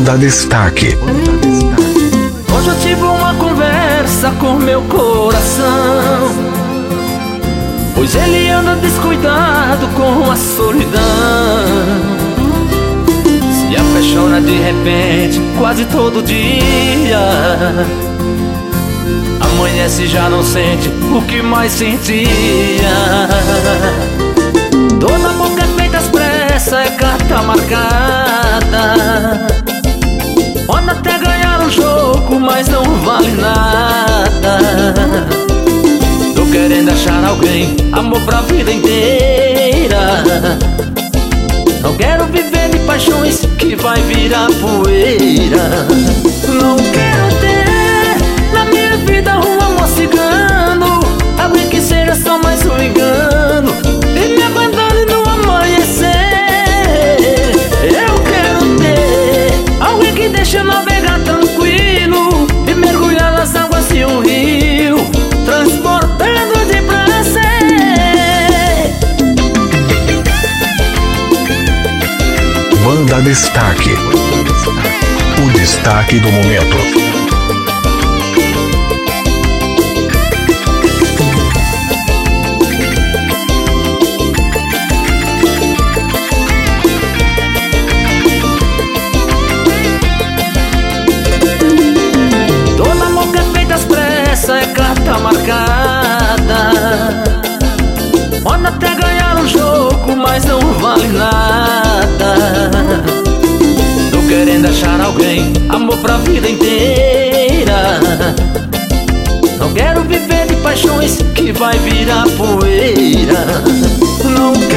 Banda Destaque. Hoje eu tive uma conversa com meu coração, pois ele anda descuidado com a solidão. Se apaixona de repente, quase todo dia. Amanhece e já não sente o que mais sentia. Toda boca é feita às pressas, é carta marcada. Pode até ganhar um jogo, mas não vale nada. Tô querendo achar alguém, amor pra vida inteira. Não quero viver de paixões que vai virar poeira. Não quero ter na minha vida um amor cigano, alguém que seja só mais um engano e me abandone no amanhecer. Eu quero ter alguém que deixa eu navegar tranquilo e mergulhar nas águas de um rio, transportando de prazer. Banda Destaque. O destaque do momento. Toda boca é feita às pressas, é carta marcada. Pode até ganhar um jogo, mas não vale nada. Tô querendo achar alguém, amor pra vida inteira. Não quero viver de paixões que vai virar poeira. Não quero